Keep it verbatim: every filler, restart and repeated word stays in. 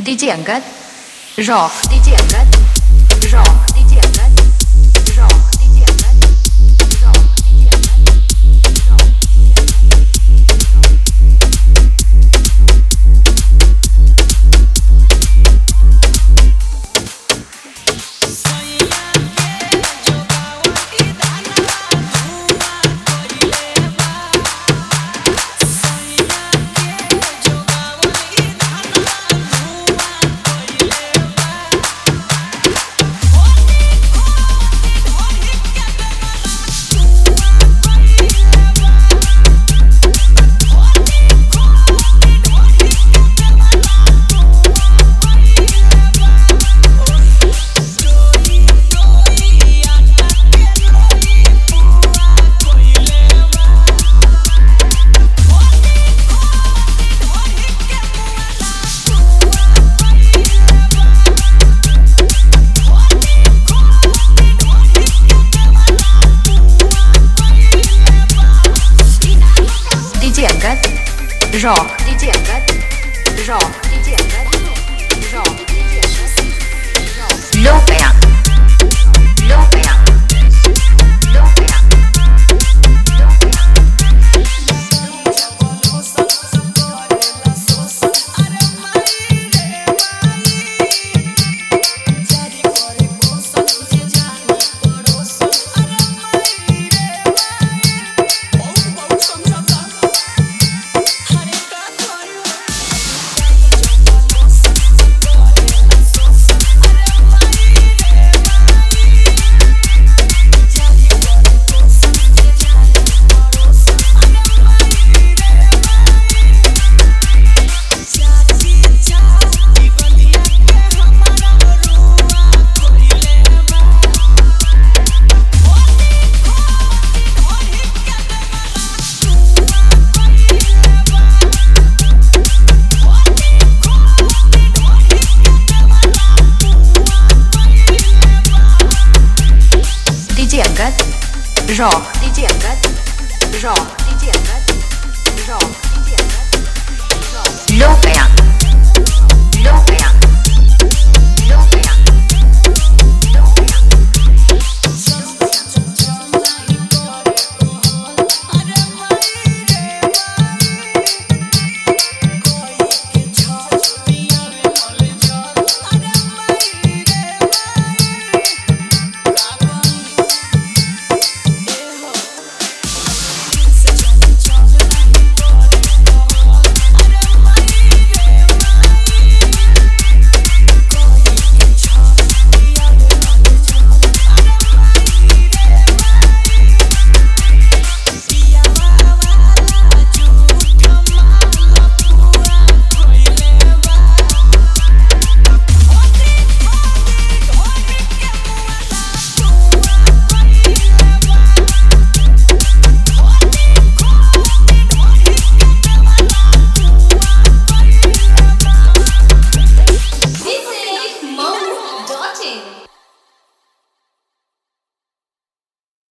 D J Angad rock D J Angad rock D J Angad rock D J Angad rock D J Angad rock Rock D J Angad Rock D J Angad Rock D J Angad लो गया लो गया लो गया लो गया Rock D J Angad Rock D J Angad Rock D J Angad लो गया